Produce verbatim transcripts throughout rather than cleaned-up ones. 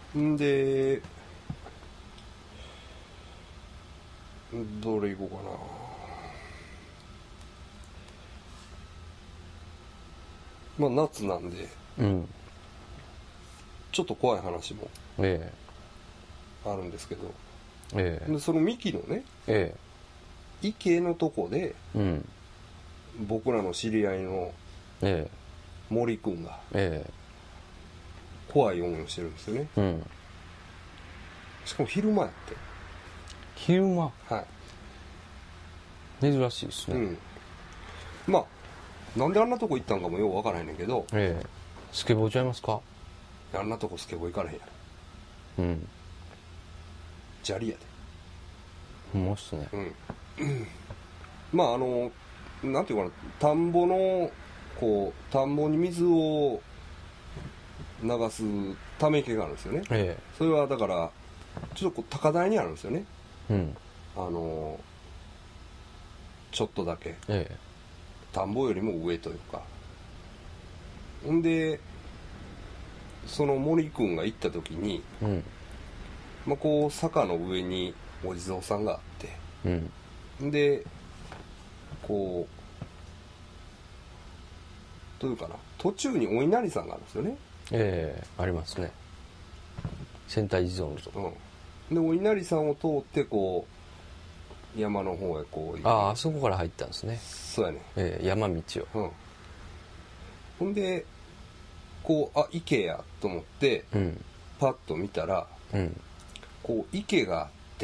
んでどれ行こうかな。まあ夏なんで、 うん、 ちょっと怖い話もえあるんですけど、 ええでそのミキのねえ池のとこでえうん僕らの知り合いのええ森くんがええ怖い思いをしてるんですよね。 うんしかも昼間やって昼間はい珍しいですね。 うんまあなんであんなとこ行ったんかもようわからへんねんけど、 ええスケボーちゃいますか？ あんなとこスケボー行かれへんやろ。 うん砂利やで。 ほんまっすね。 うんまああのなんていうかな、田んぼのこう田んぼに水を流すため池があるんですよね。 えそれはだからちょっとこう高台にあるんですよね。 えうんあのちょっとだけえ田んぼよりも上というか。ほんでその森くんが行った時に、 えうんまあ、こう坂の上にお地蔵さんがあって、 うんでこうどういうかな、途中にお稲荷さんがあるんですよね。 ええありますね。仙台地蔵のとこ。 うん、でお稲荷さんを通ってこう山の方へこうあああそこから入ったんですね。 そうやね、 ええ山道を。 うん、ほんでこうあ池やと思ってうんパッと見たらうんこう池があって、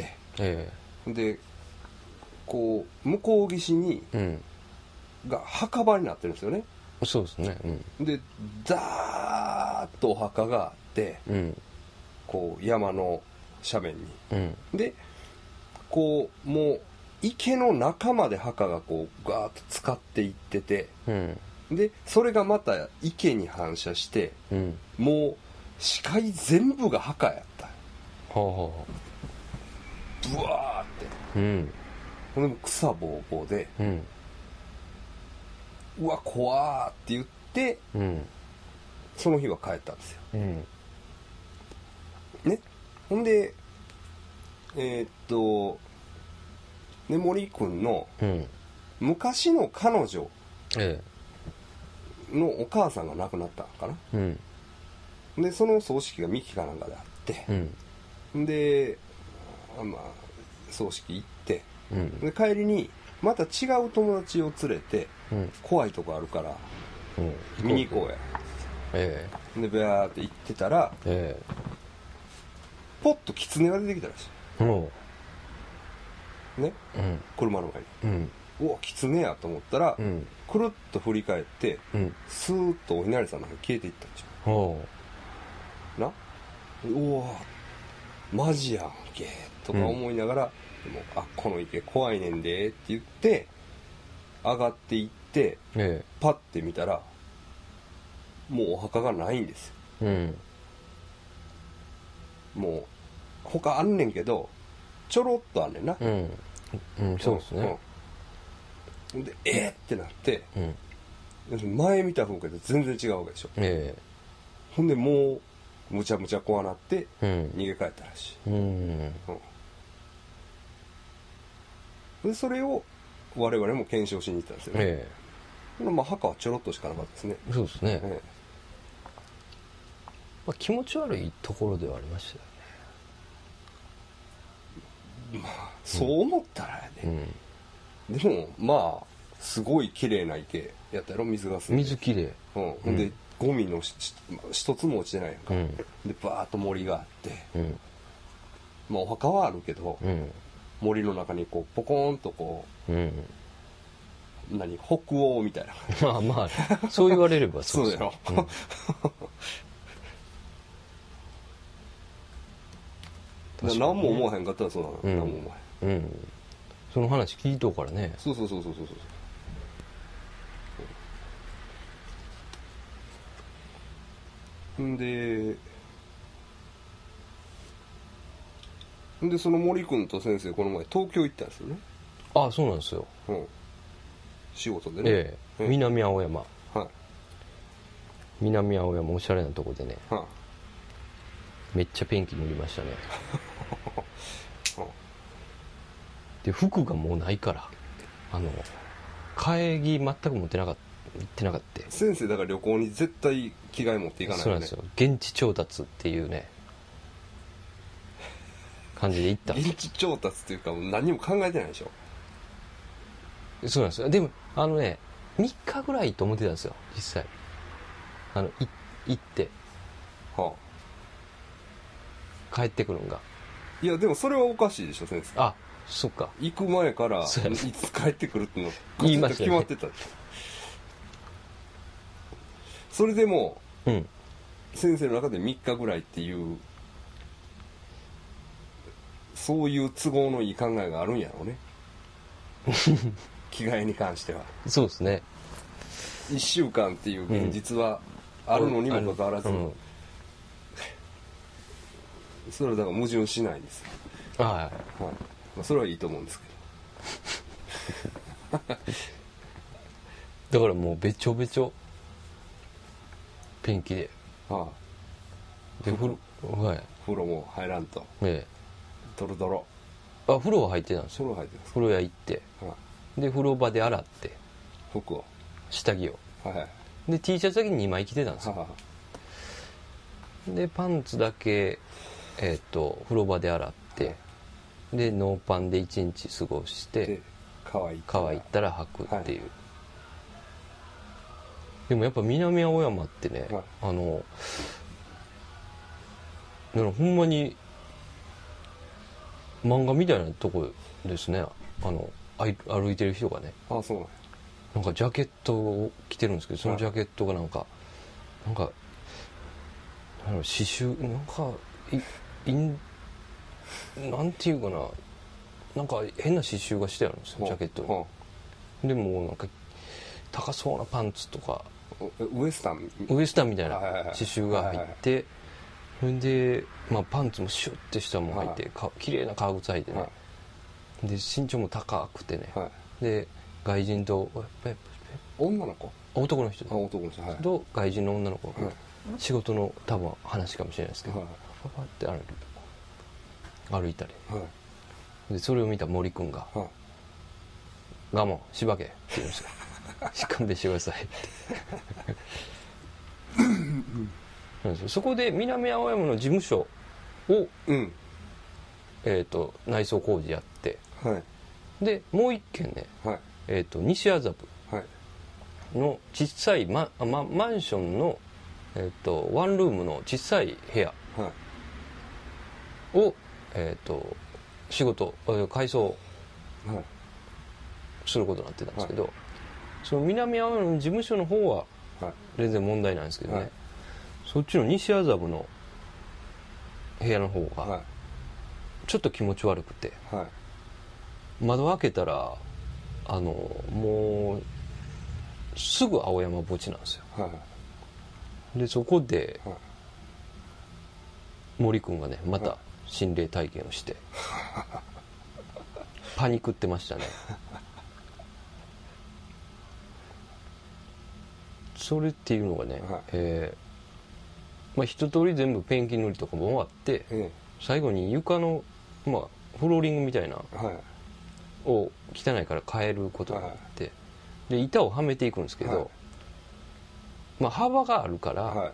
えでこう向こう岸にえうんが墓場になってるんですよね。 そうですね。うんでザーッとお墓があって、 うんこう山の斜面にうんでこうもう池の中まで墓がこうガーッと使っていってて、 うんでそれがまた池に反射してうんもう視界全部が墓やったほうほブワーってううんほんでもう草ぼうぼうでうんうわ怖ーって言ってうんその日は帰ったんですようんね。ほんでえーっとね森くんのうん昔の彼女えのお母さんが亡くなったのかな。 えうんでその葬式がミキかなんかであってう、んであまあ葬式行ってうんで帰りにまた違う友達を連れてうん怖いとこあるからうん見に行こうやえでビャーって行ってたらええポッとキツネが出てきたらしえもいね、 ううん車の前にうんうわキツネやと思ったら、 うんくるっと振り返ってうんスーッとお稲荷さんの中に消えていったんでしほょな。うわマジやんけとか思いながら、でもあこの池怖いねんでって言って上がっていってうえパッて見たらもうお墓がないんですよ。 えうんもう他あんねんけどちょろっとあんねんな。 うんうんそうですね。 うんうんでえー、ってなってうん前見た風景と全然違うわけでしょ。 えほんでもうむちゃむちゃ怖なってえうん逃げ帰ったらしい。 うんうんでそれを我々も検証しに行ったんですよね。 えまあ墓はちょろっとしかなかったですね。 えそうですね。 えまあ、気持ち悪いところではありましたよえまあそう思ったらやで、 ね。 でもまあすごい綺麗な池やったやろ水がすうんん。 で水きれい。 うん、ほんで、 うんゴミのしし一つも落ちてないやんか、 うんでバーッと森があってうんまあお墓はあるけど、 うん森の中にこうポコーンとこうん。 う何北欧みたいなまあまあそう言われればそうですそうやろ、 うんな何も思わへんかったらそうなの、 うん何も思わへん。 うんその話聞いとうからね。 そうそうそうそうそうそうんでんでその森君と先生この前東京行ったんですよね。 ああそうなんですよ。 うん仕事でね。 ええうん南青山はい南青山おしゃれなとこでねはめっちゃペンキ塗りましたねで服がもうないからあの替え着全く持ってなかった行ってなかった。 先生だから旅行に絶対着替え持っていかないよね。 そうなんですよ。現地調達っていうね感じで行ったんですよ。 現地調達っていうか何も考えてないでしょ。 そうなんですよ。でもあのねみっかぐらいと思ってたんですよ実際。あのい行って、はあ、帰ってくるんが。 いやでもそれはおかしいでしょ先生。 あ、そっか。 行く前からいつ帰ってくるっての言いましたね。 決まってた。それでも、うん、先生の中でみっかぐらいっていうそういう都合のいい考えがあるんやろうね着替えに関しては。 そうですね。 いっしゅうかんっていう現実はあるのにもかかわらず、うんうん、それはだから矛盾しないです。 はい、はい、 まあ、それはいいと思うんですけどだからもうべちょべちょペンキで、はあ、で風呂、はい、 風呂も入らんと、 ええ、 ドロドロ。 あ、風呂は入ってたんですよ。風呂入ってます。 風呂屋行って、はあ、で風呂場で洗って服を下着を、 はいはい、 で T シャツだけにまい着てたんですよ、はは。でパンツだけ、えー、と風呂場で洗って、はい、でノーパンでいちにち過ごして乾いたら履くっていう、はい。でもやっぱ南青山ってね、はい、あのだからほんまに漫画みたいなとこですね。あの歩いてる人がね、 ああそうなんや。 なんかジャケットを着てるんですけど、そのジャケットがなんか、はい、なんかなん刺繍なんかいいんなんていうかな、なんか変な刺繍がしてあるんですよ、ジャケットに、はあ、でもなんか高そうなパンツとかウエスタンウエスタンみたいな刺繍が入って、それで、まあ、パンツもシュッてしたもん入って、か綺麗な革靴履いてね、はい、で身長も高くてね、はい、で外人と女の子男の人あ男の人、はい、 と外人の女の子が、はい、仕事の多分話かもしれないですけど、はい、パパって歩歩いたり、はい、でそれを見た森君が「はい、我慢しばけ」って言うんですよしっかりしてくださいってそこで南青山の事務所を、うん、えー、と内装工事やって、はい、でもう一軒ね、はい、えー、と西麻布の小さい マ, マ, マンションの、えー、とワンルームの小さい部屋を、はい、えー、と仕事改装することになってたんですけど、はい、その南青山の事務所の方は全然問題ないんですけどね、はい、そっちの西麻布の部屋の方がちょっと気持ち悪くて、はい、窓開けたらあのもうすぐ青山墓地なんですよ、はい、でそこで、はい、森君がねまた心霊体験をして、はい、パニクってましたねそれっていうのがね、はい、えーまあ、一通り全部ペンキ塗りとかも終わって、うん、最後に床の、まあ、フローリングみたいな、はい、を汚いから変えることになって、はい、で板をはめていくんですけど、はい、まあ、幅があるから、はい、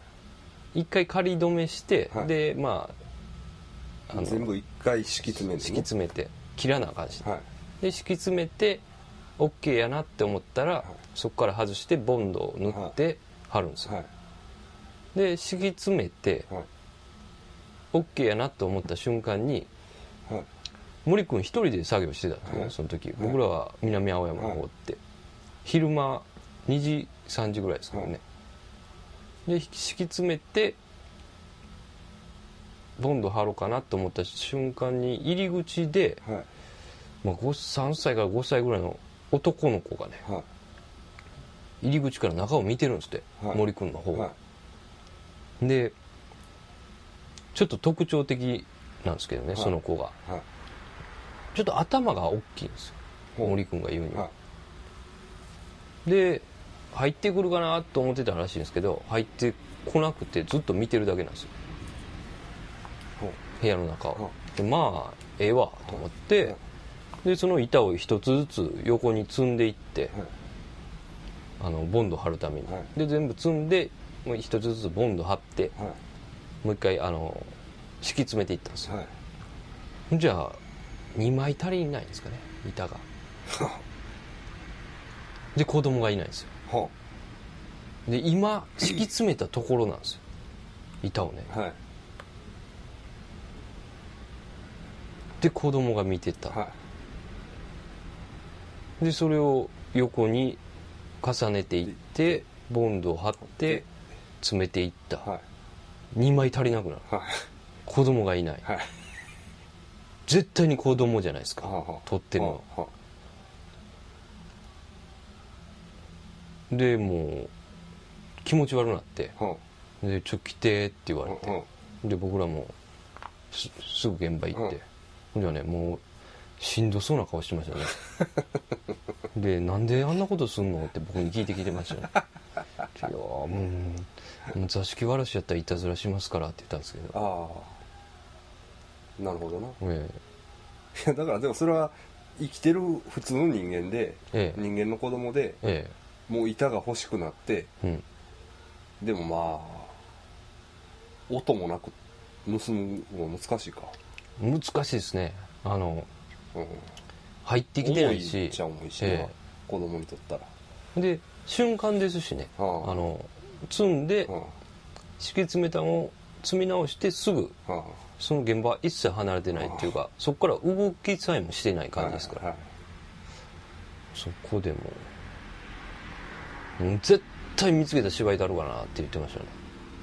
一回仮止めして、はい、でまあ、あの全部一回敷き詰めて、ね、 敷き詰めて切らなあかんし、はい、で敷き詰めて OK やなって思ったら、はい、そこから外してボンドを塗って貼るんですよ、はい、で敷き詰めて、はい、OK やなと思った瞬間に、はい、森君一人で作業してたんですね、はい、その時、はい、僕らは南青山の方って、はい、昼間にじさんじぐらいですからね、はい、で敷き詰めてボンド貼ろうかなと思った瞬間に入り口で、はい、まあ、さんさいからごさいぐらいの男の子がね、はい、入り口から中を見てるんですって、はい、森君の方が、はい、でちょっと特徴的なんですけどね、はい、その子が、はい、ちょっと頭が大きいんですよ、森君が言うには、はい、で入ってくるかなと思ってたらしいんですけど入ってこなくてずっと見てるだけなんですよ。 部屋の中を。でまあええわと思って、でその板を一つずつ横に積んでいって、あのボンド貼るために、で全部積んでもう一つずつボンド貼って、もう一回あの敷き詰めていったんですよ。じゃあにまい足りないんですかね、板が。で子供がいないんですよ。で今敷き詰めたところなんですよ、板をね。で子供が見てた、はい、でそれを横に重ねていってボンドを貼って詰めていった、はい、にまい足りなくなる、はい、子供がいない、はい、絶対に子供じゃないですか、はは取ってるのは、はでもう気持ち悪くなって、はでちょっと来てって言われて、はで僕らも す, すぐ現場行って、はじゃあね、もうしんどそうな顔してましたね。でなんであんなことすんのって僕に聞いてきてましたね。いやもう、もう座敷わらしやったらいたずらしますからって言ったんですけど。 ああなるほどな、 ええ、いやだからでもそれは生きてる普通の人間で、ええ、人間の子供で、ええ、もう板が欲しくなって、うん、でもまあ音もなく盗むのは難しいか。 難しいですね。あの、うん、入ってきてないし、 重いっちゃ重いし、ええ、子供にとったら。 で瞬間ですしね、はあ、あの積んで、はあ、敷き詰めたのを積み直してすぐ、はあ、その現場は一切離れてないっていうか、はあ、そこから動きさえもしてない感じですから、はあはあ、そこでもう絶対見つけた芝居だろうかなって言ってましたね。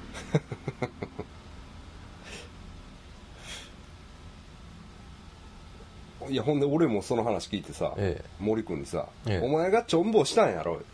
いやほんで俺もその話聞いてさ、ええ、森君にさ、ええ、お前がちょんぼしたんやろって、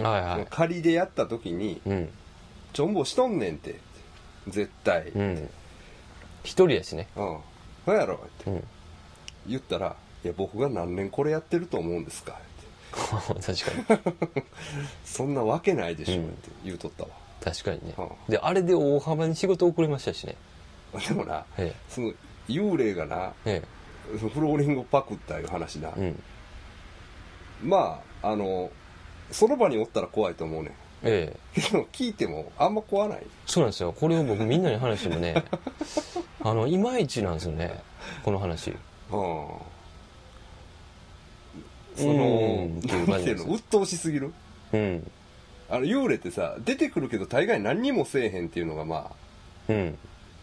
はいはい、仮でやった時に、うん、ちょんぼしとんねんって絶対、うん、 一人やしね、 うん、そうやろって、うん、言ったらいや僕が何年これやってると思うんですかって確かにそんなわけないでしょって言うとったわ、 うん、確かにね、うん、であれで大幅に仕事遅れましたしね。 でもな、ええ、その幽霊がな、ええフローリングをパクったいう話な、うん、まああのその場におったら怖いと思うねん、ええ、けど聞いてもあんま怖ない。 そうなんですよ。これを僕みんなに話してもねあのいまいちなんですよねこの話、うん、 その何ていうの鬱陶しすぎる、うん、あの幽霊ってさ出てくるけど大概何にもせえへんっていうのがまあうん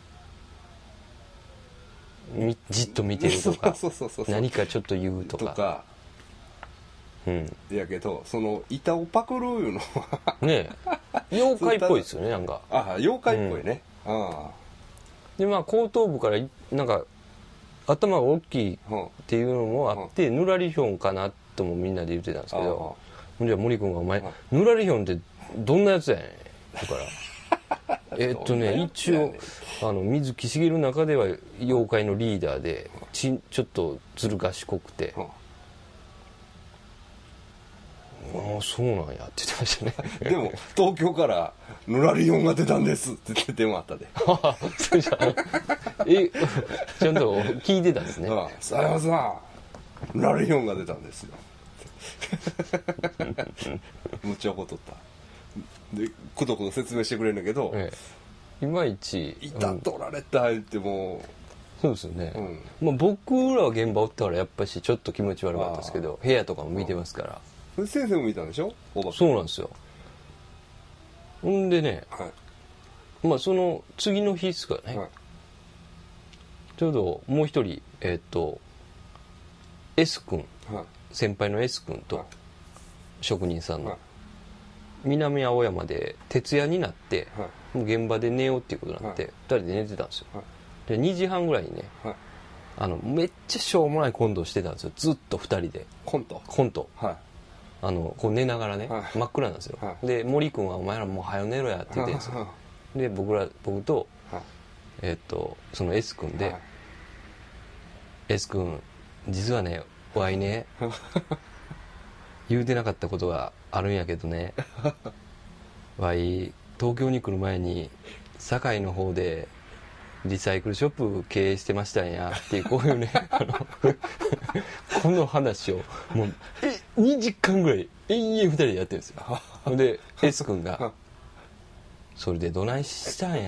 じっと見てるとか何かちょっと言うとかとか、 うん、やけどその板をパクるいうのはねえ妖怪っぽいですよねなんか。 ああ妖怪っぽいね、うん、ああでまあ後頭部からなんか頭が大きいっていうのもあって、うん、ぬらりひょんかなともみんなで言ってたんですけど、じゃあ森君がお前ぬらりひょんってどんなやつやねんだからえっとね一応あの水木しげるの中では妖怪のリーダーでちちょっとずる賢くて、ああそうなんやって言ってましたねでも東京からぬらりよんが出たんですって言って電話あったでそれじゃえちゃんと聞いてたんですね。 ああさやさんぬらりよんが出たんですよむっちゃ怒っとったでくどくど説明してくれるんだけど、ええ、いまいち 「板取られた」言ってもそうですよね、うんまあ、僕らは現場おったからやっぱしちょっと気持ち悪かったですけど部屋とかも見てますから、 うん、先生も見たんでしょ。 そうなんですよ。ほんでね、はい、まあその次の日ですかね、はい、ちょうどもう一人えー、っと S 君、はい、先輩の S 君と、はい、職人さんの、はい、南青山で徹夜になって、はい、もう現場で寝ようっていうことになって、はい、ふたりで寝てたんですよ、はい、でにじはんぐらいにね、はい、あのめっちゃしょうもないコントをしてたんですよずっとふたりで。 コントコント、はい、あのこう寝ながらね、はい、真っ暗なんですよ、はい、で森君はお前らもう早寝ろやって言ってるんですよ、はい、で僕ら僕と、はい、えー、っとその S 君で、はい、S 君実はねわいね言うてなかったことがあるんやけどねわい東京に来る前に堺の方でリサイクルショップ経営してましたんやっていうこういうねあのこの話をもうえにじかんぐらい永遠ふたりでやってるんですよ。で S 君が「それでどないしたんや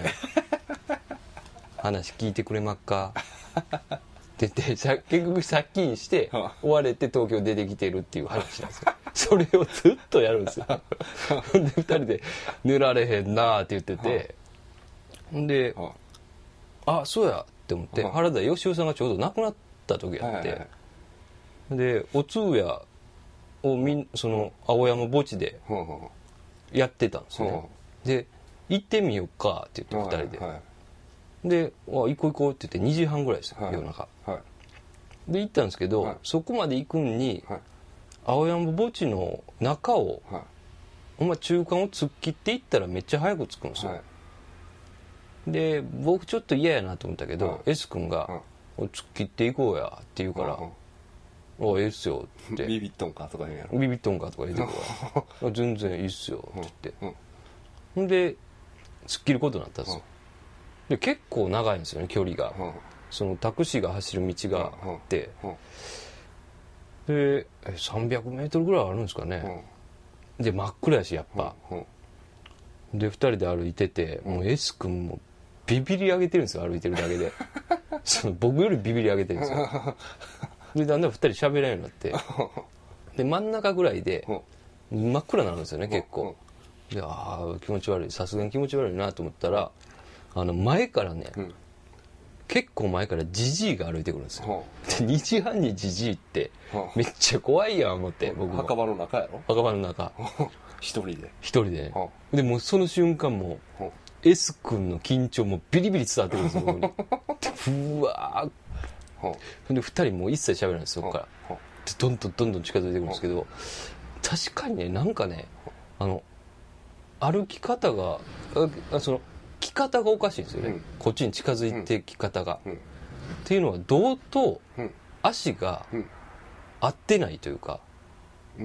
話聞いてくれまっか」って言って結局借金して追われて東京出てきてるっていう話なんですよ。それをずっとやるんですよ。でふたりで「寝られへんな」って言ってて、であそうやって思って原田芳雄さんがちょうど亡くなった時やって、でお通夜をみんその青山墓地でやってたんですよね。で行ってみようかって言ってふたりで、であ行こう行こうって言ってにじはんぐらいですよ、夜中で行ったんですけど、そこまで行くんに青山墓地の中をお前中間を突っ切っていったらめっちゃ早く着くんですよ。で僕ちょっと嫌やなと思ったけど、S 君が「突っ切っていこうや」って言うから「おいいいっすよ」ってビビっとんかとか言うやろ。 ビビっとんかとか言うてくから全然いいっすよって言って、ほんで突っ切ることになったんですよ。で結構長いんですよね距離が、そのタクシーが走る道があって、でさんびゃくメートルぐらいあるんですかね。で真っ暗やしやっぱ、でふたりで歩いてて、もう S 君もビビり上げてるんですよ歩いてるだけでその僕よりビビり上げてるんですよ。でだんだんふたり喋らんようになってで真ん中ぐらいで真っ暗になるんですよね結構。でああ気持ち悪い、さすがに気持ち悪いなと思ったら、あの前からね、うん、結構前からジジイが歩いてくるんですよ。でにじはんにジジイってめっちゃ怖いやん思って、僕も墓場の中やろ。 墓場の中一人で一人でね。でもうその瞬間も S 君の緊張もビリビリ伝わってくるんですよ僕に。でうわーでふたりもう一切喋らないですそこからでどんどんどんどん近づいてくるんですけど、確かにねなんかねあの歩き方があその着方がおかしいんですよね、うん、こっちに近づいて着方が、うん、っていうのは胴と足が合ってないというか、うん、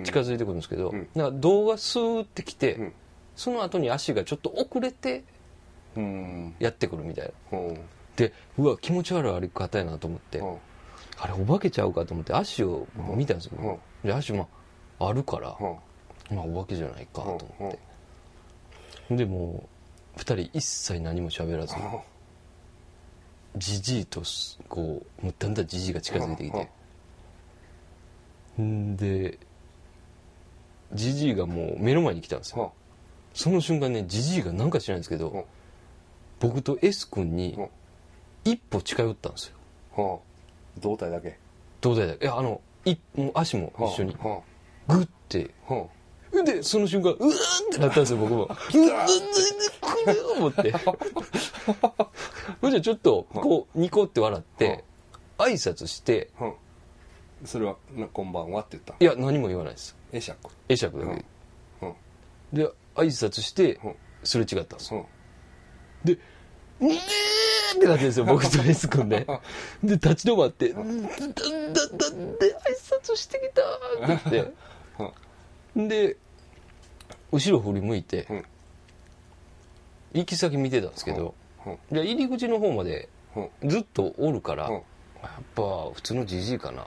近づいてくるんですけど、うん、だから胴がスーってきて、うん、その後に足がちょっと遅れてやってくるみたいな、うん、でうわ気持ち悪い歩き方やなと思って、うん、あれお化けちゃうかと思って足を見たんですよ、うん、で足もあるから、うん、まあお化けじゃないかと思って、うん、でもふたり一切何も喋らずじじいとこうもうだんだんじじいが近づいてきて、んでじじいがもう目の前に来たんですよ。その瞬間ねじじいが何か知らないんですけど僕と S 君に一歩近寄ったんですよ。 胴体だけ胴体だけいやあのいもう足も一緒にグッてでその瞬間うわーってなったんですよ僕も。うわこれ思ってそれじゃちょっとこうニコって笑って挨拶して、 それはこんばんはって言った。 いや何も言わないです。 会釈会釈だけで挨拶してすれ違ったんですよ。でうえーってなってるんですよ僕と S 君でで立ち止まって「だんだんだんで挨拶してきた」って言ってで後ろ振り向いて、うん、行き先見てたんですけど、うんうん、じゃ入り口の方までずっとおるから、うん、やっぱ普通のじじいかなって、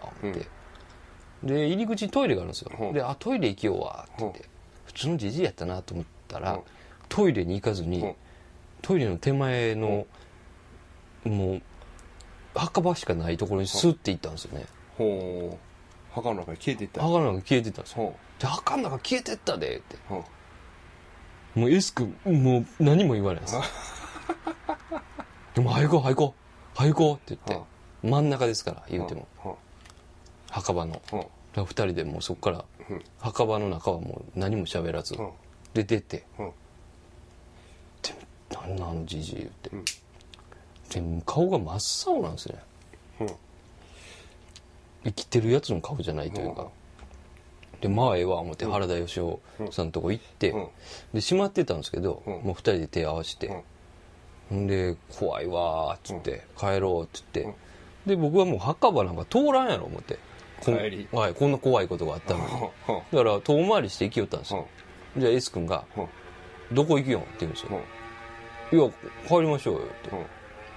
うん、で入り口にトイレがあるんですよ、うん、であトイレ行きようわって言って、うん、普通のじじいやったなと思ったら、うん、トイレに行かずに、うん、トイレの手前の、うん、もう墓場しかないところにスッて行ったんですよね。 ほう墓の中に消えていった。 墓の中に消えていったんですよ。で墓の中消えてったでって、うん、もう S 君もう何も言わないですでも早行こう早行こう早行こうって言って、うん、真ん中ですから言うても、うん、墓場の、うん、ふたりでもうそこから、うん、墓場の中はもう何も喋らず、うん、で出て、うん、でなんなんあのじじい言って、うん、で顔が真っ青なんですね、うん、生きてるやつの顔じゃないというか、うんでまあええわ思って原田芳雄さんのとこ行って、うん、で閉まってたんですけど、うん、もうふたりで手合わせて、うん、で怖いわーっつって、うん、帰ろうっつって、うん、で僕はもう墓場なんか通らんやろ思ってこん、はい、こんな怖いことがあったのにだから遠回りして行きよったんですよ、うん、じゃあ S 君が、うん、どこ行くよって言うんですよ、うん、いや帰りましょうよって、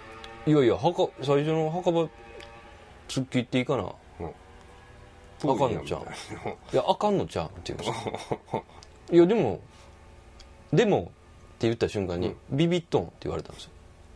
いやいや墓最初の墓場突っ切っていいかな、うん、あかんのちゃういやあかんのちゃうって言いましたいやでもでもって言った瞬間に、うん、ビビットンって言われたんです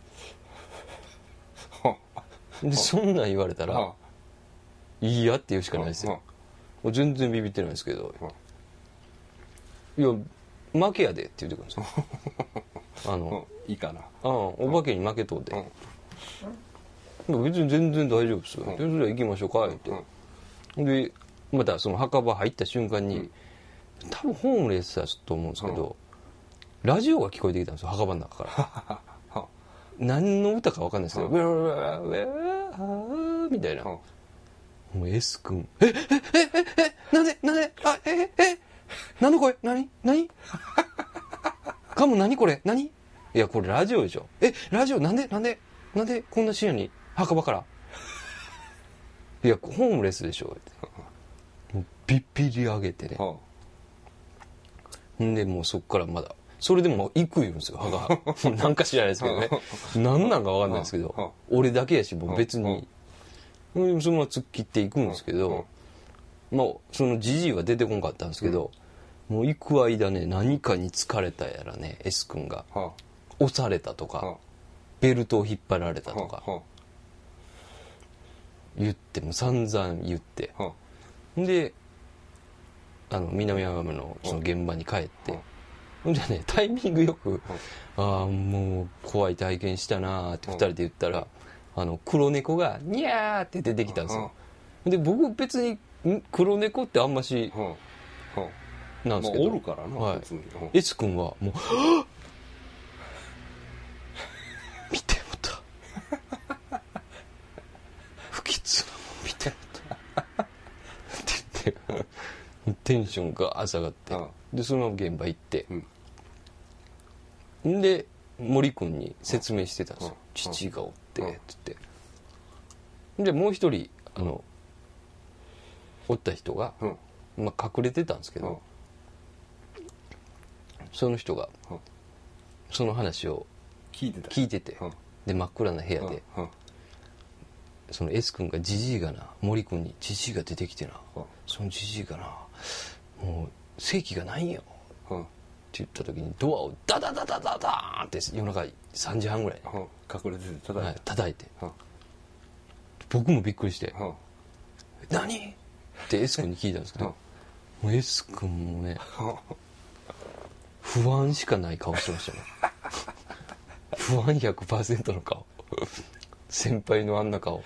よでそんなん言われたらいいやって言うしかないですよもう全然ビビってないですけどいや負けやでって言ってくるんですよあの、 うん、いいかなあお化けに負けとうで、うん、別に全然大丈夫ですよ、うん、それでは行きましょうかって、うん、でまたその墓場入った瞬間に、うん、多分ホームレスだと思うんですけど、うん、ラジオが聞こえてきたんですよ墓場の中から何の歌か分かんないですけどウェーウェーウェーみたいな、うん、もう S 君えええええなんでなんであえええ何の声何何カモ何これ何いやこれラジオでしょえラジオなんでなんでなんでこんな深夜に墓場からいやホームレスでしょってもうビッビリ上げてね、はあ、んでもうそっからまだそれでも行く言うんですよ墓なんか知らないですけどね何なんか分かんないですけど、はあ、俺だけやしもう別に、はあ、そのまま突っ切っていくんですけど、はあ、まあそのジジイは出てこんかったんですけど、うんもう行く間ね何かに疲れたやらね S 君が、はあ、押されたとか、はあ、ベルトを引っ張られたとか、はあ、言っても散々言って、はあ、であの南山のその現場に帰って、はあ、ほんでねタイミングよく、はあ、あもう怖い体験したなってふたりで言ったら、はあ、あの黒猫がニャーって出てきたんですよ、はあ、で僕別に黒猫ってあんまし、はあはあなんですけど、 まあ、おるからな、 はい、別に S 君はもう見てもた不吉なもん見てもたって言ってテンションが下がってああでそのまま現場行って、うん、で森君に説明してたんですよ、父がおってって言ってでもう一人あのおった人が、まあ、隠れてたんですけどその人がその話を聞いてた聞いててで真っ暗な部屋でその S 君がジジイがな森君にジジイが出てきてなそのジジイがなもう正気がないんよって言った時にドアをダダダダダダーンって夜中さんじはんぐらいに隠れてて叩いて、はい、 叩いて僕もびっくりして何って S 君に聞いたんですけどもう S 君もね不安しかない顔してましたね不安 ひゃくパーセント の顔先輩のあんな顔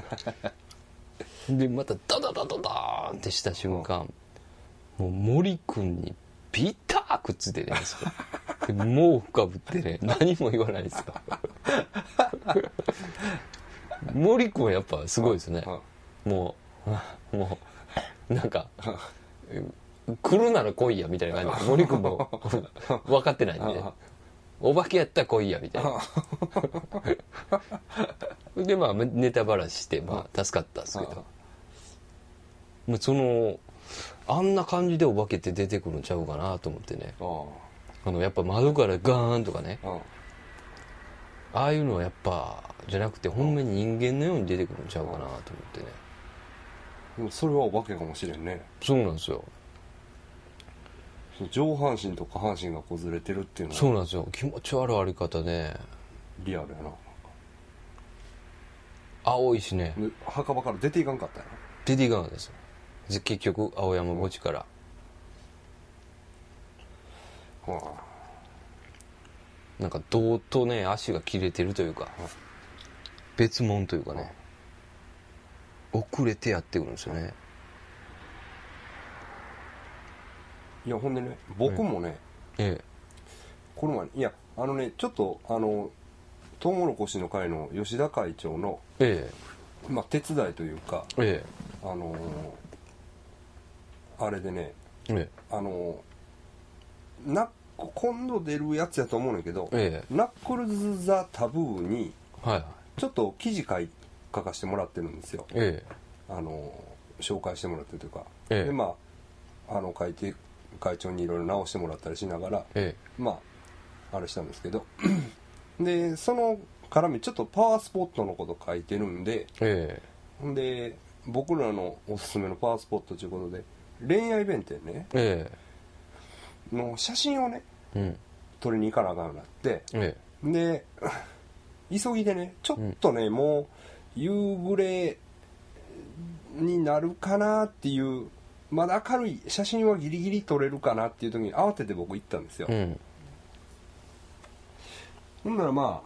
でまたダダダダダーンってした瞬間もう森君にビターくっついてるんですよ毛布かぶってね何も言わないですよ森君はやっぱすごいですねもうもうなんか来るなら来いやみたいな感じで森君も分かってないんでお化けやったら来いやみたいなでまあネタばらししてまあ助かったんですけどまあそのあんな感じでお化けって出てくるんちゃうかなと思ってねあのやっぱ窓からガーンとかねああいうのはやっぱじゃなくてほんまに人間のように出てくるんちゃうかなと思ってねでもそれはお化けかもしれんねそうなんですよ上半身と下半身がこうずれてるっていうのはそうなんですよ気持ち悪い歩き方ねリアルやな青いしね墓場から出ていかんかったやろ出ていかんかったです結局青山墓地から、うんはあ、なんか胴とね足が切れてるというか、はあ、別物というかね、はあ、遅れてやってくるんですよね、はあいやほんでね僕もね、ええ、この前いやあのねちょっとあのトウモロコシの会の吉田会長の、ええまあ、手伝いというか、ええ、あのー、あれでね、ええ、あのー、な今度出るやつやと思うんだけど、ええ、ナックルズ・ザ・タブーにちょっと記事書い書かせてもらってるんですよ、ええ、あのー、紹介してもらってるというか、ええ、でまああの書いて会長にいろいろ直してもらったりしながら、ええ、まああれしたんですけどでその絡みちょっとパワースポットのこと書いてるんで、 ええほんで僕らのおすすめのパワースポットということで恋愛弁天ね、 ええの写真をね、 うん、 撮りに行かなあかんようになって、 ええで急ぎでねちょっとね、うん、もう夕暮れになるかなっていうまだ明るい写真はギリギリ撮れるかなっていう時に慌てて僕行ったんですよ、うん、ほんならま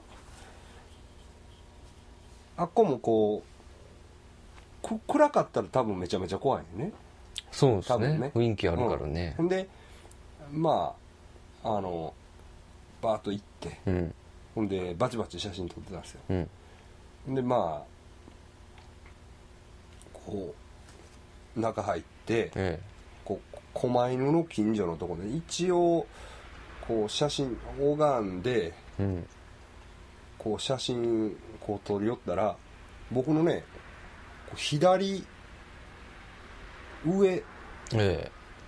ああっこもこうく暗かったら多分めちゃめちゃ怖いね。 そうですね、ね雰囲気あるからね、 うん、でまああのバーッと行って、うん、ほんでバチバチ写真撮ってたんですよ、うん、でまあこう中入って、ええ、こう狛犬の近所のところで一応こう写真拝んで、うん、こう写真こう撮り寄ったら僕のね左上、ええ、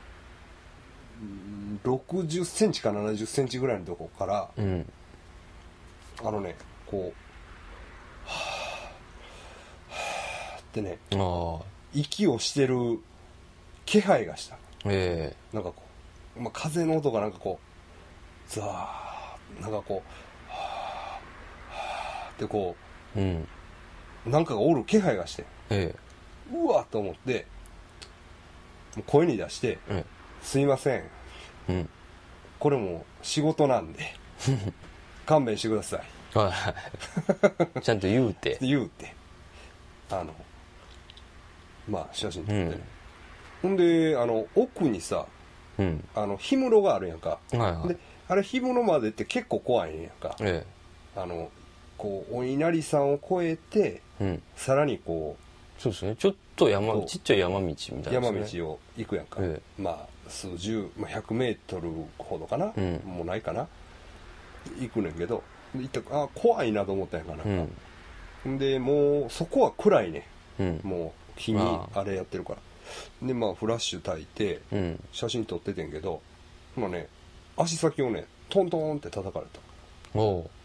ろくじゅっセンチかななじゅっセンチぐらいのとこから、うん、あのねこうはぁはぁってね息をしてる気配がした、ええ、なんかこう、まあ、風の音がなんかこうザーなんかこうはぁはぁってこう、うん、なんかがおる気配がして、ええ、うわっと思って声に出して「うん、すいません、うん、これも仕事なんで勘弁してください」 ちゃんと言うて言うてあのまあ写真撮ってね、うん、ほんであの奥にさ、うん、あの氷室があるやんか、はいはい、であれ氷室までって結構怖いねんやんか、ええ、あのこうお稲荷さんを越えて、うん、さらにこうそうですねちょっと山ちっちゃい山道みたいな、ね、 山道を行くやんか、ええ、まあ数十、まあ、ひゃくメートルほどかな、うん、もうないかな行くねんけど行ったあ怖いなと思ったんやんかなんか、うん、でもうそこは暗いね、うん、もう日にあれやってるからでまあフラッシュ焚いて写真撮っててんけど、うん、まあね足先をねトントンって叩かれた。おう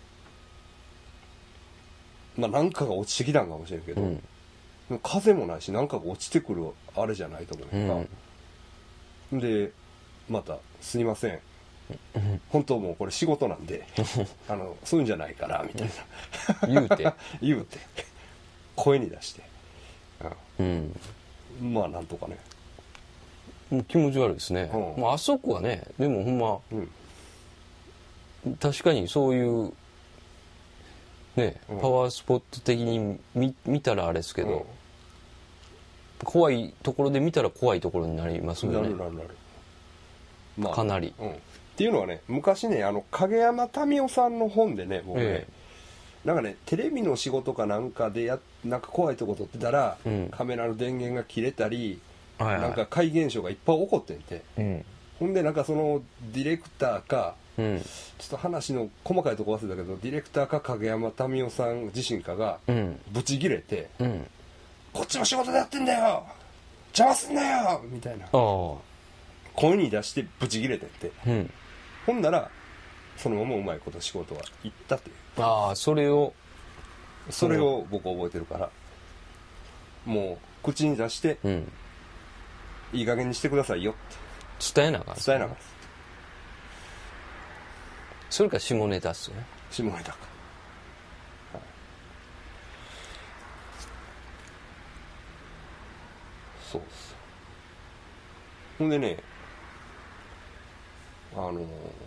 まあなんかが落ちてきたんかもしれんけど、うん、風もないしなんかが落ちてくるあれじゃないと思うねんか、うん、でまたすいません本当もうこれ仕事なんであのそういうんじゃないからみたいな言うて言うて声に出して、うん、まあなんとかねもう気持ち悪いですね、うん、まあ、あそこはねでもほんま、うん、確かにそういうね、うん、パワースポット的に 見, 見たらあれですけど、うん、怖いところで見たら怖いところになりますよね。 なるなるなる、 まあ、かなり、 うん、っていうのはね昔ねあの影山民生さんの本でね僕ね、ええ、なんかねテレビの仕事かなんかでやなんか怖いとこ撮ってたら、うん、カメラの電源が切れたり、はいはい、なんか怪現象がいっぱい起こってんて、うん、ほんでなんかそのディレクターか、うん、ちょっと話の細かいとこ忘れたけどディレクターか影山民生さん自身かがブチギレて、うん、こっちの仕事でやってんだよ邪魔すんなよみたいな声に出してブチギレてって、うん、ほんならそのままうまいこと仕事は行ったっていう。 ああそれをそれを僕覚えてるからもう口に出して、うん、いい加減にしてくださいよって伝えながら伝えながらそれか下ネタっすね。 下ネタか、はい、そうっす。ほんでねあのー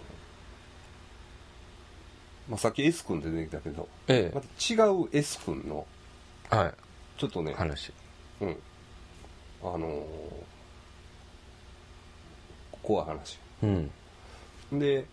まあ、さっき S 君って出てきたけど、ええ、また違う S 君の、はい、ちょっとね話、 うん、あのー、怖い話、うん、で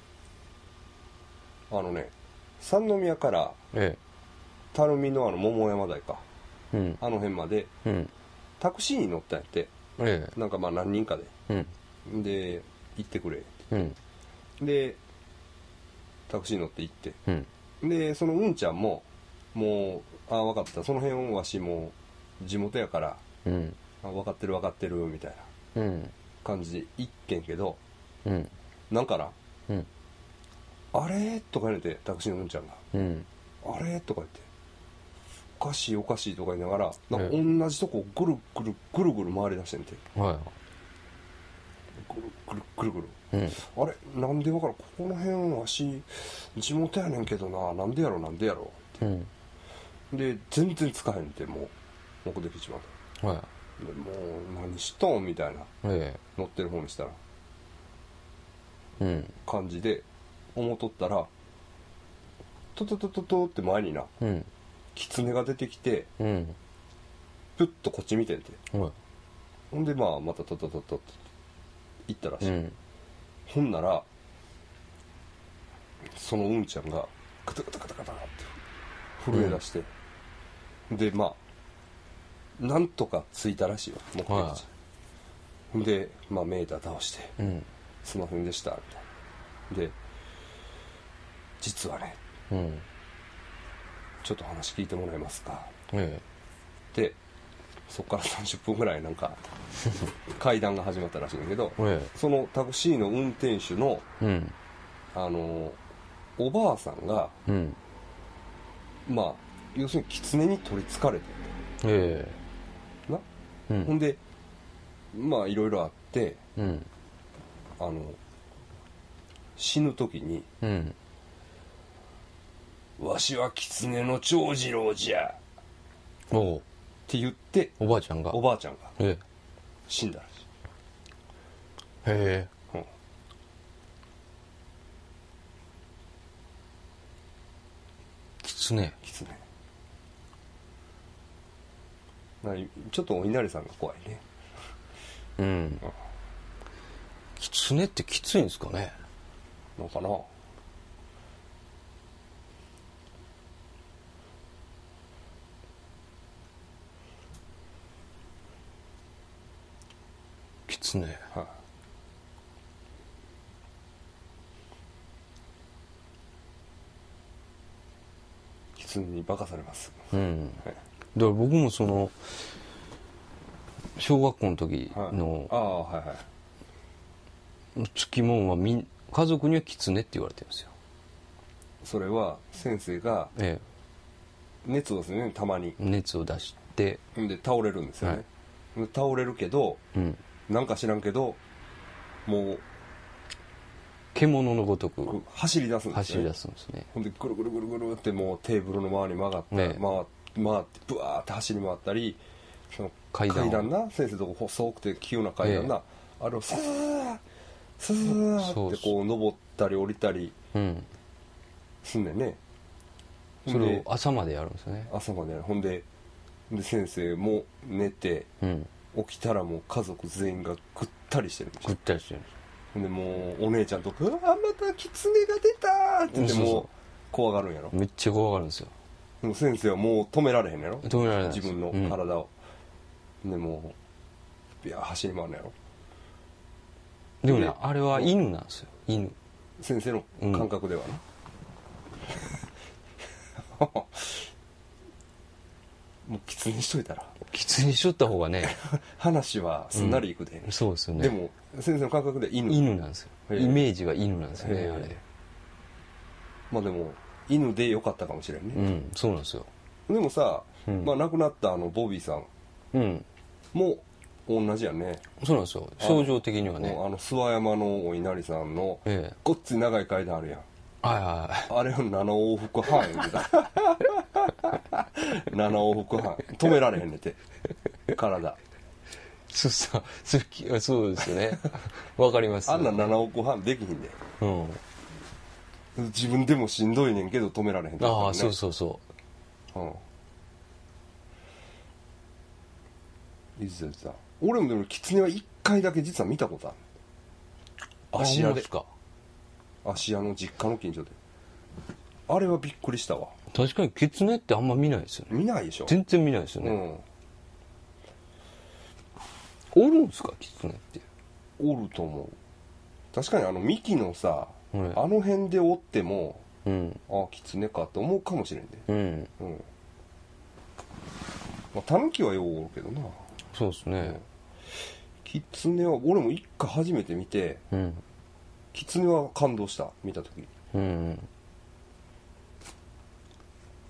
あのね三宮から、ええ、垂水のあの桃山台か、うん、あの辺まで、うん、タクシーに乗ったんやって、ええ、なんかまあ何人かで、うん、で行ってくれって言って、うん、でタクシー乗って行って、うん、でそのうんちゃんももうああ分かったその辺わしもう地元やから、うん、あ分かってる分かってるみたいな感じで行ってんけど、うん、なんかな、うん、あれとか言うてタクシーのうんちゃんが、うん、 あれとか言っておかしいおかしいとか言いながらなんか同じとこぐるぐるぐるぐる回り出してんて、 はい、 ぐるぐるぐるぐる、 うん、 あれなんでわからん、ここの辺わし地元やねんけどな、なんでやろなんでやろって、うん、で全然つかへんってもう目的地まで、はい、でもう何しとんみたいな、ええ、乗ってる方にしたら、うん、感じで思っとったらトトトトトって前にな、うん、キツネが出てきて、うん、プッとこっち見てんて、うん、ほんでまあまたトトトトって行ったらしい、うん、ほんならそのうんちゃんがガタガタガタガタって震え出して、うん、でまあなんとか着いたらしいよ目的地、はい、でまあメーター倒して、うん、すいませんでしたみたいな、で実はね、うん、ちょっと話聞いてもらえますか、ええ、でそっからさんじゅっぷんぐらいなんか会談が始まったらしいんだけど、ええ、そのタクシーの運転手の、うん、あのおばあさんが、うん、まあ要するに狐に取りつかれて、ええ、な、うん、ほんでまあいろいろあって、うん、あの死ぬ時に、うん、わしは狐の長次郎じゃおって言っておばあちゃんがおばあちゃんが、ええ、死んだらしい。へえ、うん、 狐狐ちょっとお稲荷さんが怖いね。 うん、うん、狐ってきついんですかね、 のかな。 狐、はい、 狐に化かされます、 うん、はい、だから僕もその小学校の時の、 はい、ああはいはい、 つきもんはみん家族には狐って言われてるんですよ。 それは先生が熱をですね、たまに熱を出してで倒れるんですよね、はい、倒れるけど、うん、なんか知らんけどもう獣のごとく走り出すんですね。 走り出すんですね。 ほんでぐるぐるぐるぐるってもうテーブルの周りに曲がって、ね、回って回ってブワーって走り回ったり、その階段、階段な先生とこ細くて急な階段な、ね、あれをスースーってこう登ったり降りたりすんねんね。 それを朝までやるんですよね。 朝までやる。ほんでで先生も寝て、うん、起きたらもう家族全員がぐったりしてるんですよ。 ぐったりしてるんです。 ほんでもうお姉ちゃんとか「うわまた狐が出た!」って言ってもう怖がるんやろ。 めっちゃ怖がるんですよ。 でも先生はもう止められへんやろ、 止められない自分の体を、うん、でもういや走り回るんやろ。 でもねあれは犬なんですよ。犬先生の感覚ではな、うん、もう狐にしといたら狐にしとった方がね話はすんなりいくで、 うん、そうですよね。 でも先生の感覚で犬犬なんですよ。イメージは犬なんですよね、あれ。 まあでも犬でよかったかもしれんね。 うん、そうなんですよ。 でもさ、うん、まあ亡くなったあのボビーさん、うん、も同じやね。 そうなんですよ。症状的にはね。 あの諏訪山のお稲荷さんの、ええ、ごっつい長い階段あるやん。 はいはいはい。 あれをなな往復半言うてた。なな往復半止められへんねて体。 そうさ、そうですよね。わかります。 あんななな往復半できひんで。うん。自分でもしんどいねんけど止められへん、ね。 ああ、そうそうそう。うん。 いつでさ、俺もでも狐はいっかいだけ実は見たことある。芦屋で。芦屋の実家の近所で。あれはびっくりしたわ。 確かに狐ってあんま見ないですよね。 見ないでしょ。 全然見ないですよね。うん、おるんですか狐って。 おると思う。確かにあの幹のさ、うん、あの辺でおっても、うん、あ狐かって思うかもしれんで。うん。うん。まあタヌキはようおるけどな。 そうですね。うん、 狐は俺も一回初めて見て、うん、狐は感動した見た時。うん。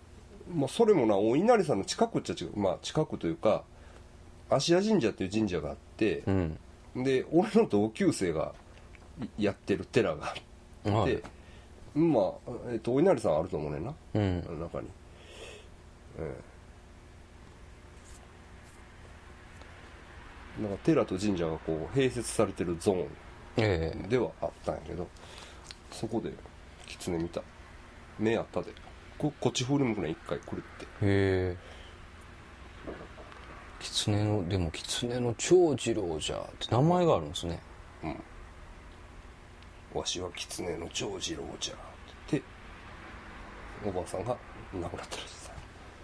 まあ、それもなお稲荷さんの近くっちゃ違う、まあ近くというか芦屋神社っていう神社があって、うん、で俺の同級生がやってる寺があって、はい、まあ、えっと、お稲荷さんあると思うねんな、うん、中に、えー、なんか寺と神社がこう併設されてるゾーンではあったんやけど、えー、そこで狐見た、目あったで、 こ, こっち振り向くね一回くるって。へえ。 狐のでも狐の長次郎じゃって名前があるんですね。うん。 わしは狐の長次郎じゃって言っておばあさんが亡くなったらしいさ。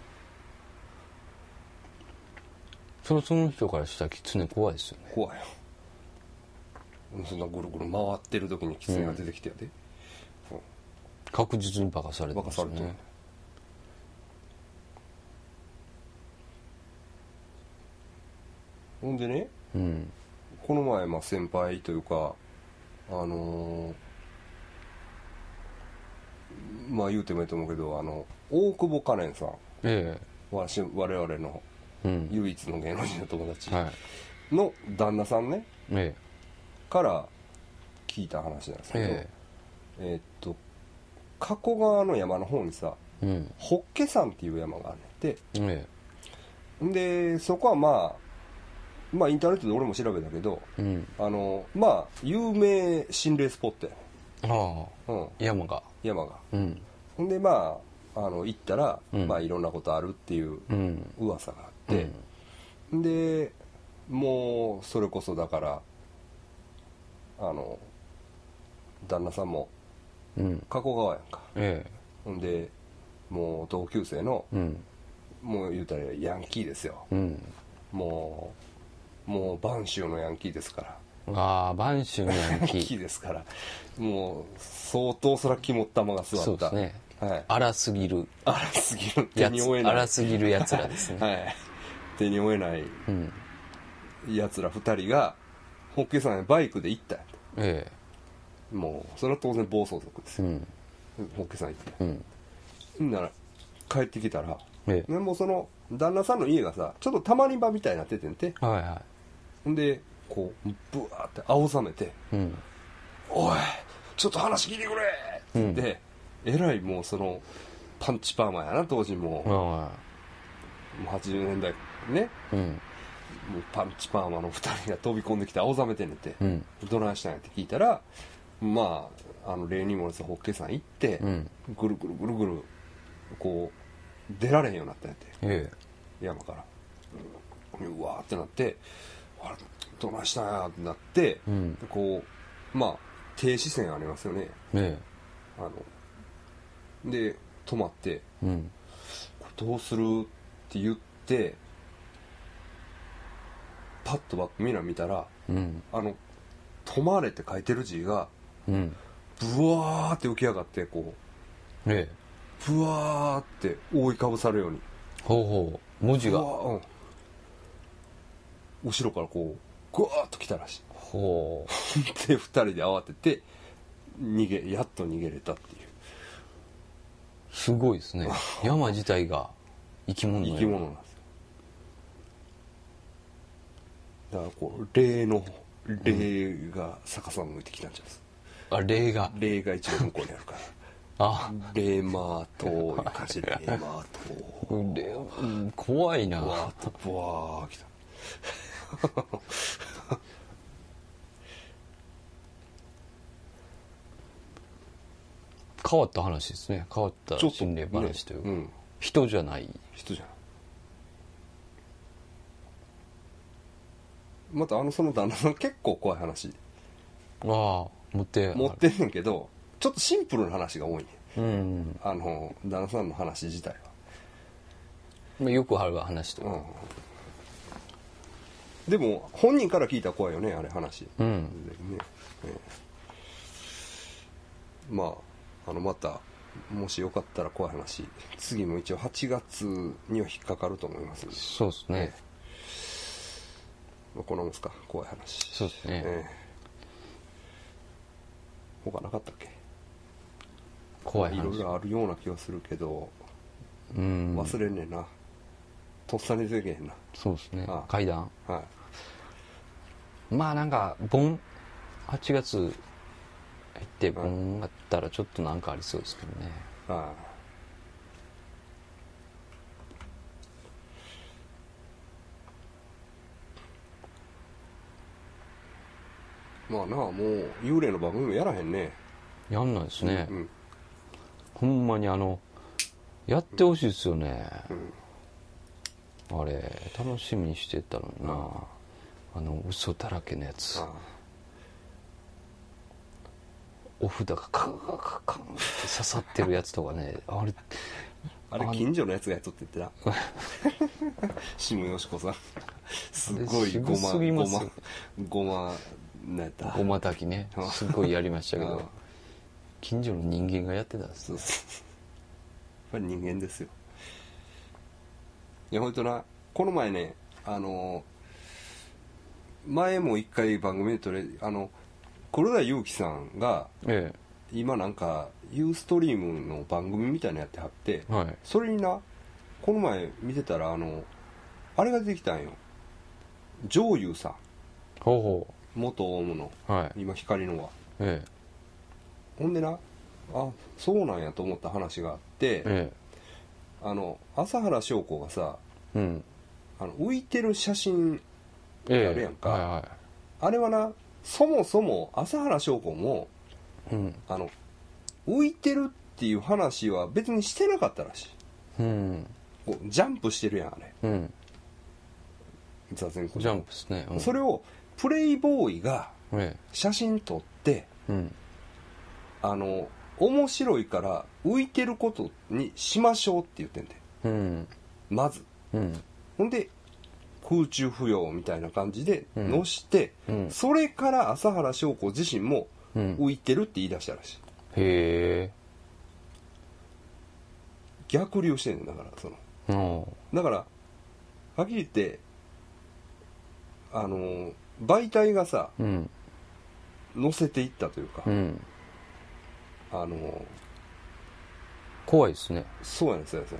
そのその人からしたら狐怖いですよね。 怖いよ。そんなぐるぐる回ってる時に狐が出てきてやで、うんうん、 確実に化かされてますよね。化かされてる。ほんでね、うん、この前、まあ、先輩というかあのー、まあ言うてもいいと思うけど、あの大久保花恋さん、ええ、わし我々の唯一の芸能人の友達の旦那さんね、ええ、から聞いた話なんですけど、えええー、っと加古川の山の方にさ、うん、法華山っていう山があるねって、ええ、でそこはまあまあインターネットで俺も調べたけど、うん、あのまあ有名心霊スポットやね。 ああ、うん、山が山が、うん、ほんでまああの行ったら、うん、まあいろんなことあるっていう噂があって、うん、でもうそれこそだからあの旦那さんも加古川やんか、ええ、ほんでもう同級生の、うん、もう言うたらヤンキーですよ、うん、もうもう播州のヤンキーですから。 ああ、播州のヤンキー。 ヤンキーですから。もう、相当そら肝っ玉が座った。 そうですね。はい。荒すぎる。 荒すぎる。手に負えない。 荒すぎる奴らですね。はい。 手に負えない奴ら二人が、ホッケさんバイクで行ったんやと。ええ。もう、それは当然暴走族ですよ。うん。ホッケさん行って。うん。なら、帰ってきたら、ええ。もうその、旦那さんの家がさ、ちょっとたまり場みたいになっててんて。はいはい。ほんでこうブワーって青ざめて、うん、おいちょっと話聞いてくれって言って、うん、えらいもうそのパンチパーマやな当時も、うん、もうはちじゅうねんだいね、うん、もうパンチパーマのふたりが飛び込んできて青ざめてんねんて、うん、どないしたんやって聞いたら、まああの例にもれずホッケさん行って、うん、ぐるぐるぐるぐるこう出られへんようになったんやって、ええ、山からうわーってなって、あれどないしたんやってなって、うん、こうまあ停止線ありますよね、ねあので止まって、うん、どうするって言ってパッとバックミラー見たら、うん、あの止まれって書いてる字が、うん、ブワーって浮き上がってこう、ね、ブワーって覆いかぶさるように、 ほうほう文字が、うん、 後ろからこうグワーッと来たらしい。ほうでふたりで慌てて逃げやっと逃げれたっていう。 すごいですね。山自体が生き物の生き物なんですよ。だからこう霊の霊が逆さ向いてきたんじゃないですか、うん、あ霊が霊が一番向こうにあるからあ霊マートいう感じで霊マート、うん、怖いな。 ブワーッとブワー来た変わった話ですね。変わった心霊話というか、ね、うん、人じゃない人じゃない。またあのその旦那さん結構怖い話ああ持って持ってんねんけど、ちょっとシンプルな話が多いね、うん、あの旦那さんの話自体はよくある話とか、うんでも本人から聞いたら怖いよねあれ話、うんねね、まああのまたもしよかったら怖い話次も一応はちがつには引っかかると思いますんで。 そうですね、 まあ、このますか怖い話。 そうですね、えー、他なかったっけ。 怖い話いろいろあるような気はするけどうん忘れんねんな。とっさに出てけへんな。 そうですね。ああ階段。 はい。 まあなんか盆はちがつ入って盆あったらちょっとなんかありそうですけどね。ああ。 まあなあ、もう幽霊の番組もやらへんね。 やんないですね、うんうん、ほんまにあのやってほしいですよね、うん、あれ楽しみにしてたのにな、あ, あの嘘だらけのやつ、あお札がカンカンカンって刺さってるやつとかねあれあれ近所のやつがやっとって言ってた下よしこさんすごいごまごまごまなんやったごま炊きねすごいやりましたけど近所の人間がやってたんですね。そうそうやっぱり人間ですよ。いやほんとな、この前ね、あの前も一回番組で撮れあの黒田祐樹さんが、ええ、今なんかユーストリームの番組みたいなのやってはって、はい、それになこの前見てたらあのあれが出てきたんよ。上優さん、ほうほう元オウムの、はい、今光のは、ええ、ほんでなあそうなんやと思った話があって、ええ、あの朝原翔子がさ、うん、あの浮いてる写真あるやんか、ええはいはい、あれはなそもそも朝原翔子も、うん、あの浮いてるっていう話は別にしてなかったらしい、うん、こうジャンプしてるやんあれ、うん、座禅ジャンプですね、 うん、それをプレイボーイが写真撮って、うん、あの面白いから浮いてることにしましょうって言ってんで、うん、まず、うん、ほんで空中浮揚みたいな感じで載して、うん、それから朝原翔子自身も浮いてるって言い出したらしい、うん、へえ逆流してんねんだからそのだからはっきり言ってあの媒体がさ、うん、載せていったというか、うん、あの怖いですね。 そうなんですよ。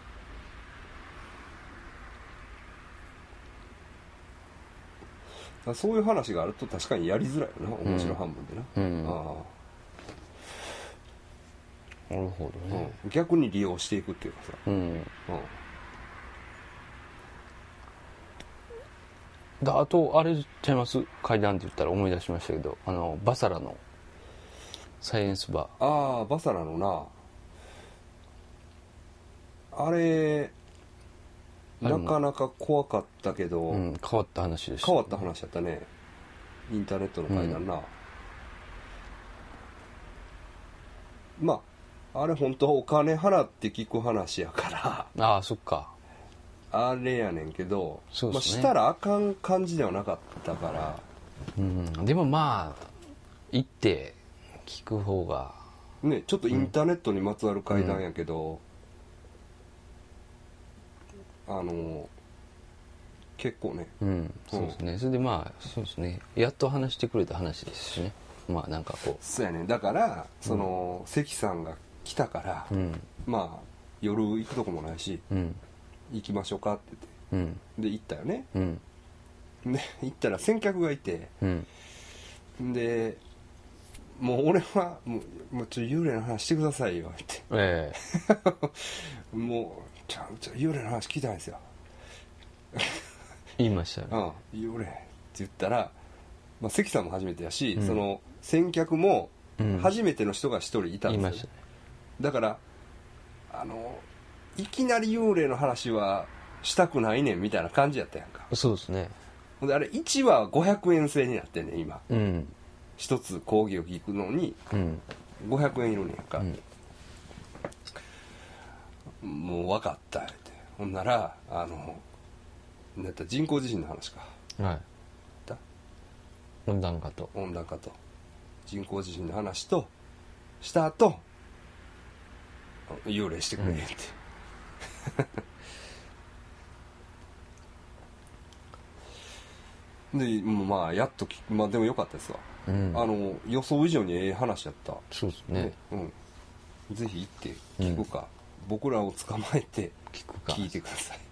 そういう話があると確かにやりづらいよな、面白半分でな、うんうん、あなるほどね、 うん、逆に利用していくっていうかさ、うんうん、 だあとあれちゃいます階段って言ったら思い出しましたけどあのバサラのサイエンスバーああバサラのなあれなかなか怖かったけど、うん、 変わった話でした、 ね、変わった話だったねインターネットの階段な、うん、まああれ本当はお金払って聞く話やからああそっかあれやねんけど、そうですね、まあ、したらあかん感じではなかったから、 うん、でもまあ行って聞く方がねちょっとインターネットにまつわる階段やけど、うん、あの結構ね、 うん、そうですね、うん、それでまあそうですねやっと話してくれた話ですしねまあなんかこうそうやねだからその、うん、関さんが来たから、うん、まあ夜行くとこもないし、うん、行きましょうかって言って、うん、で行ったよね、うん、で行ったら先客がいて、うん、でもう俺はもう、もうちょっと幽霊の話してくださいよって、ええ、もうちゃんと幽霊の話聞きたいんですよ言いましたよね、うん、幽霊って言ったら、まあ、関さんも初めてやし、うん、その先客も初めての人が一人いたんですよ、うん、言いましたね。だからあのいきなり幽霊の話はしたくないねんみたいな感じやったやんか。 そうですね。 であれいちわごひゃくえん制になってんねん今、うん、一つ講義を聞くのにごひゃくえんいるねんやんか、うん、もう分かったってほんならあのなんか人工地震の話か、はい、だ温暖化と温暖化と人工地震の話とした後幽霊してくれへんって、うん、でまあやっとまあでもよかったですわ、うん、あの予想以上にええ話やった。 そうですね、 うん、ぜひ行って聞くか、 僕らを捕まえて聞いてください。